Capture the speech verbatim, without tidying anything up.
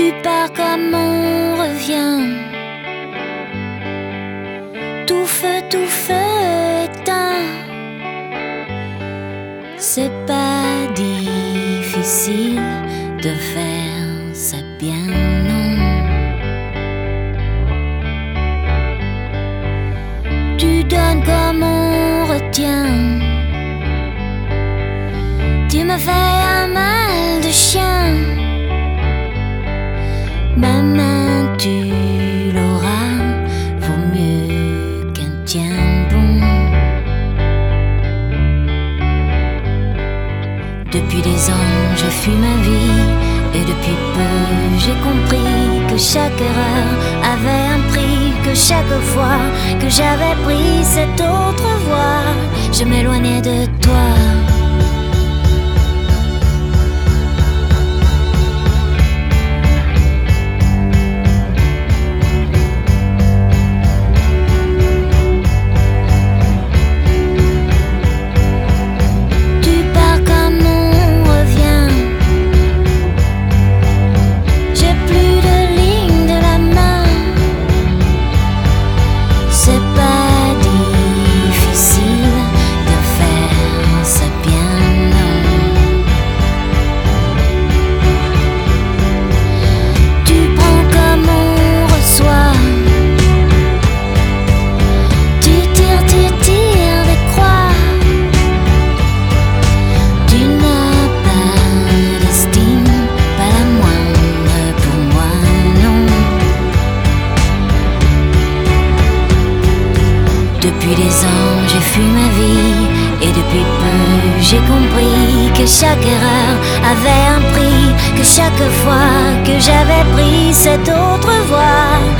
Tu pars comme on revient, tout feu, tout feu éteint. C'est pas difficile de faire ça bien, non. Tu donnes comme on retient. Tu me fais un mal de chien. Ma main tu l'auras, vaut mieux qu'un tien bon. Depuis des ans je fuis ma vie, et depuis peu j'ai compris que chaque erreur avait un prix, que chaque fois que j'avais pris cette autre voie, je m'éloignais de toi. Depuis des ans j'ai fui ma vie, et depuis peu j'ai compris que chaque erreur avait un prix, que chaque fois que j'avais pris cette autre voie,